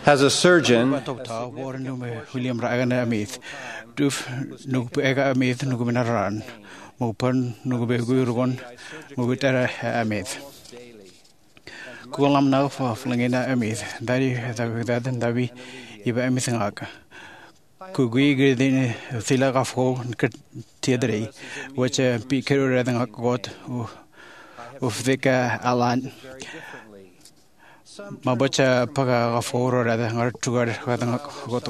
As a surgeon, William Ragana Amith, Duf Nugega Amith, Nuguminaran, Mupan Nugubeguron, Mugutera Amith. Kulam now for Flangina Amith, Daddy that and Davi, Iba Amithanga. Kugui Gridin, Thilagafo, Tiadri, which a picker rather got of Vika Alan. Mabacha Paga of Oro rather than Artugar rather Goto.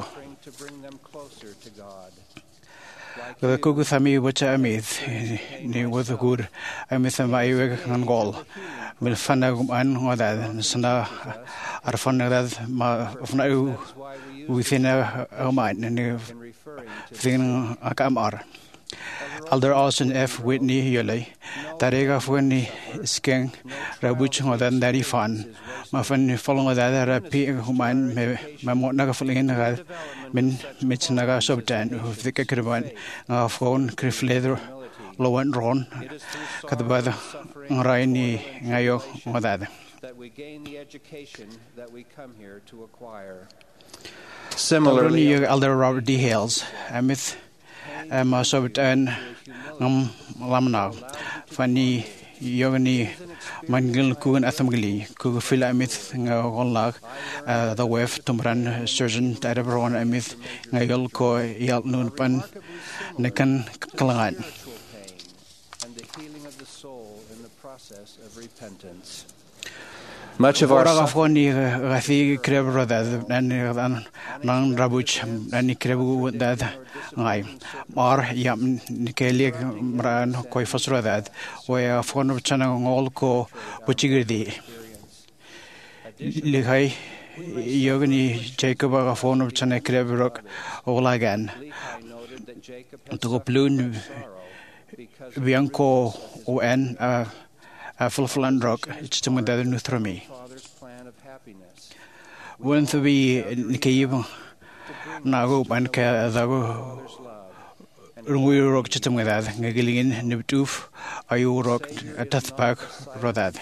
The Kugusami, which I made, was a good. I miss a my and goal. Will Fanagum or that, Sana Arfana of now within a mind and thing a camar. Alder Austin F. Whitney Yule, Tarega Fwenny Skeng, Rabuch or than Daddy Fan. My friend following that rapi human my monaga falling in the min mitchnaga subtan who the kekriban phone crif leather low and ron kadabada raini ngayo modada. That we gain the education that we come here to acquire. Similarly, Elder Robert D. Hales, Amith, Subtan, Lamna, Fanny, Yogani, Mangil Kugan Athamgali, Kugufila Amith, Ngolak, the Wef, Tumran, Surgeon, Tadabron Amith, Ngayol Ko, Yalt Nunpan, Nikan Kalan. And the healing of the soul in the process of repentance. Much of our Rafoni Rathi Krebro that non Rabuch and Krebu that I or Yam Nikeli Mran Koifosra that where a phone of Channel all co Buchigri Lihai Yogani Jacob a phone of Channel Krebrok all again to go plune Bianco ON a full-flan rock, it's to mother Nuthrami. When to be Nikiv Nago Banka, Zago Rungu rock chitum with that, Nagilin, Nibtuf, Ayu rock, a Tathpak, Rodad.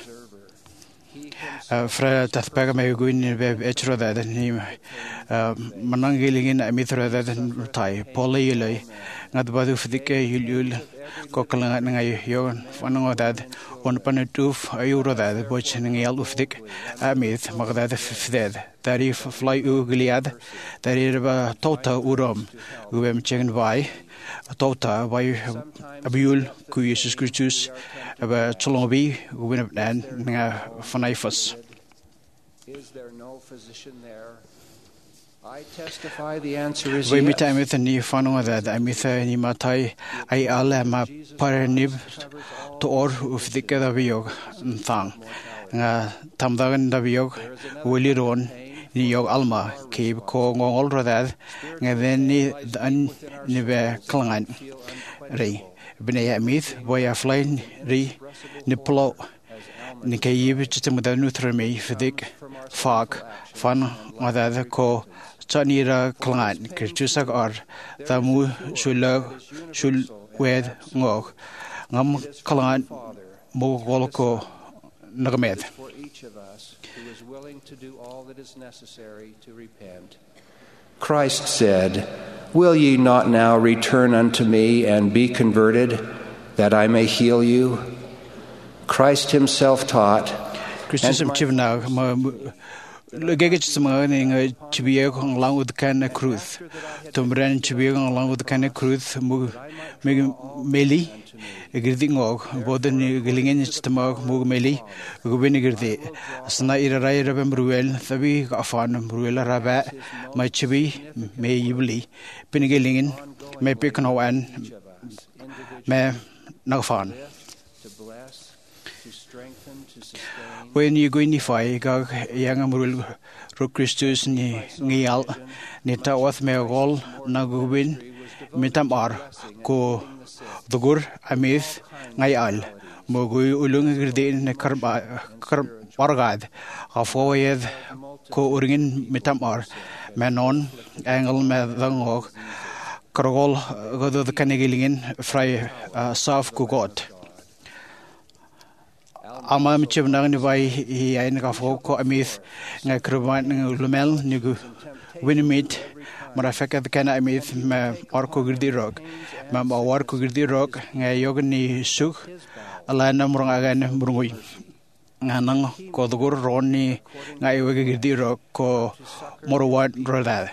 Fra Tathpak may go in Web Etro that name Manangilin, a mithra that and tie, Poly, not Badu Fidike, Yul, Cocalan, Yon, Fanong that. One panetuf, Ayuro that, watching Yell of Dick, Amith, Magdad Fifth, that if fly Gilead, that is a tota urum, who chicken by, a tota by a bull, Cuyus Crutus, a Cholobi, who win up then, Fanifus. Is there no physician there? I testify the answer is yes. Yes. Time with a new funnel that I miss any matai, I alla ma paranib to or of the Kadavio and Thang. Tamdagan Daviog, Willie Ron, New York Alma, Cape Kong, all that, and then Nive Klan Ray. Benea Myth, Boya Flying Re Nipolo. Nikaib Chitamuda Nutrami, Fidik, Fog, Fan, Mother Co. Chanira Klan, Kirchusak or Tamu Shul Wed Ngok, Ngam Klan Mogolko Nagamed. For each of us who is willing to do all that is necessary to repent. Christ said, "Will ye not now return unto me and be converted, that I may heal you?" Christ himself taught, Christian Chivna. Luggage morning to be along with the kind of cruise. Tom Bran to be along with the kind of cruise, Meli, a greeting og, both the Gilligan stomach, Mug Meli, Gubiniger de Snaira Rabem Bruel, Thabi, Afan, Bruella Rabat, my chibi, may Yibli, Pinigilingen, may pick no one, may no fun. When you go in the fire, young Rule Christus Nial, Nita was Megol, Nagubin, Mitamar, Ko Dugur, Amith, Nayal, Mogu Ulungerdin, Karbargad, Afoyed, Ko Uringin, Mitamar, Manon, Angle Medangog, Kargol, Godo the Canigilin, Fry, Saf Kugot. ama mchibnang ni vai I ain ka fo ko amith nga kruban ng lumel ni gu winimit marafeka kana amith ma arko girdi rock ma warko girdi rock nga yog ni suk ala na murang agan murungui nga nang ko dugur roni nga yog girdi rock ko morwat rodad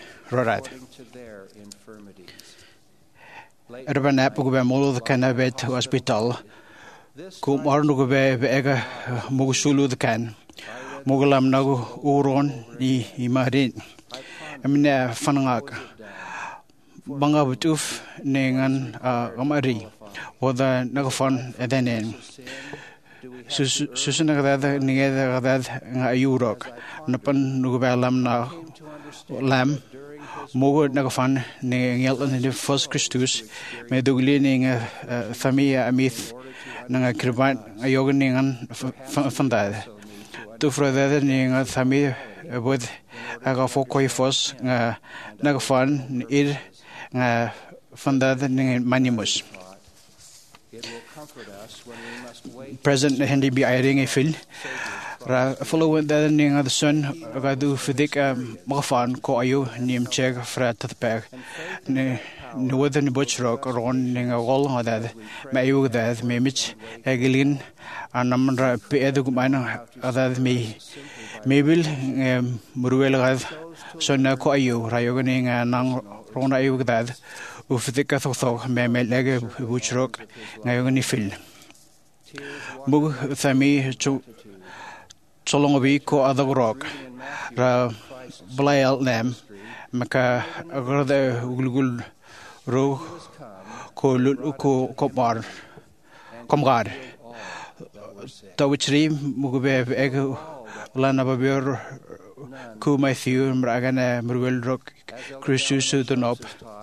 Erban app go be molo the kana vet hospital ko marno go be ega mugusulu the kan mugulam nagu uron I marin amne fanangak banga butuf nengan amari oda nagfan edenen susuna nigeda nga yurok napan nugo balam na lam Mogo nagafan ne ngel in the first Christus me dugli ne familia amith nga kriban ayoga ningan fandad tu frada ne nga familia bod aga fokoi fos nga nagafan ir nga fandad ne manimus present hindi bi airing fil ra follow the ning of the sun ga du fidik magafan ko ayu nim check fra tatpeg ne northern butch rock ron ning all that mayu that memich eglin anamra pe edu mana that me mebil murwel ga sonna ko ayu rayo ning nang ron ayu that u fidik ka so me lege butch rock ngayo ni fil mug thami chu Solongabi ko adagorok ra blayal nem maka agrada gulgul ro ko komar komgar tawchri mugbe eg lana babior ku Matthew mragana murwel rock Christus tunop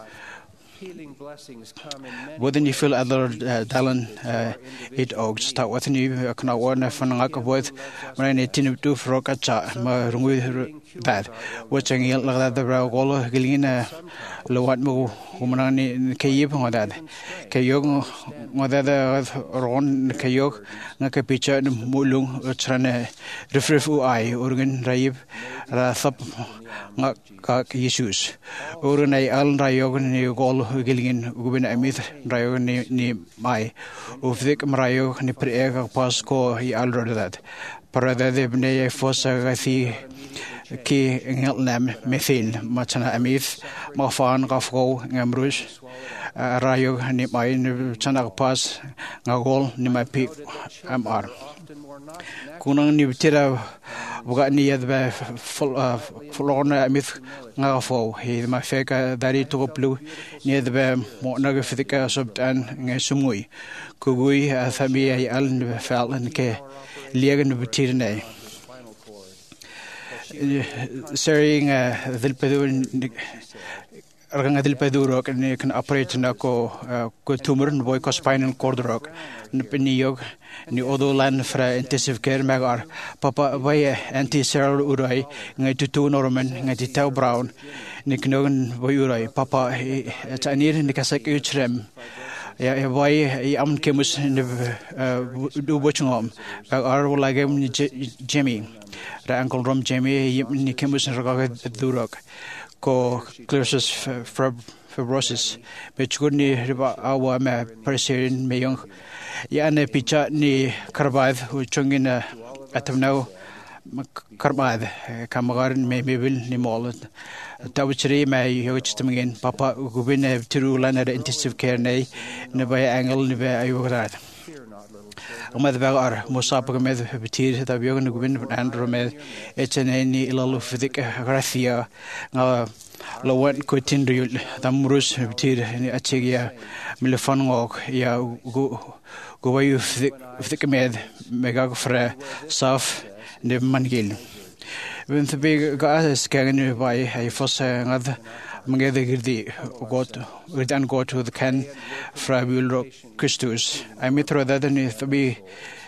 Wouldn't you feel other talent it oaks that what you can warn a fanaka with when it tin to frokacha ma rungu that watching it like that the roll gilina lowat mo womanani kayib on that kayong whether ron kayok naka picture mulung trane refrefu I organ raib ra sub kak issues urunai al rayogan ni gol gilgin gubin amith rayogan ni mai ufdik marayo ni preega pasko I already that parada de bne fosa gathi ki ngelnam methil machana amith mafan gafgo ngamrus rayo ni mai ni chana pas ngagol ni mai pi amar kunang ni tira buka ni yadba fulona amith ngafo he ma feka dari to plu ni yadba mo naga fidika subtan ngasumui kugui athami ay al ni fal ke liegen betirne sharing dilpedu Argang dilpedu rock ni kan operate na ko tumor no boy ko spinal cord rock ni piniyog ni odolan fra intensive care magar papa vai anti-steroid urai ngai tutu norman ngai tau brown ni knogen boy urai papa chanir ni kasak uchrem ya vai am kemus ni du bochngom ar lagem ni Jimmy ra uncle rom Jimmy ni kemus rock durok ko clearsis fibrosis bechguni riba awa me perserin meyong ya ne picha ni karbad chungina atamnau karbad kamagar me mebil ni mol tawchri me yochtamgen papa gubin tirulana intensive care nei ne bay angle ne bay ayugrat amad bagar musabaq med betir da biogen gubin andro med etneni ilalu fidik gracia nga lawan ko tindrul damrus betir ni achigia milfan ngok ya go wayu fidik med mega fra saf ne mangil when the big guys can by a first ngad mangede girdi got return go to the can frabul Christus I metro that ni to be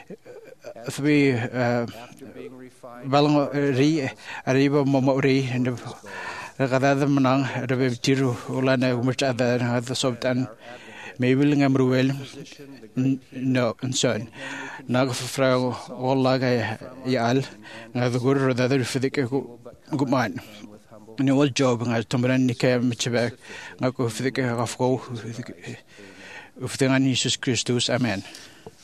balong ri arriba momori and kada manang rebe tiru ulana umta da the sobtan Mabel ngam ruel no son. Nag frau wallaga yal ngad gur da fidik guman. Ni wal job ngad tomran ni kem chebe ngako fidik gafgo uftengan Jesus Christus. Amen.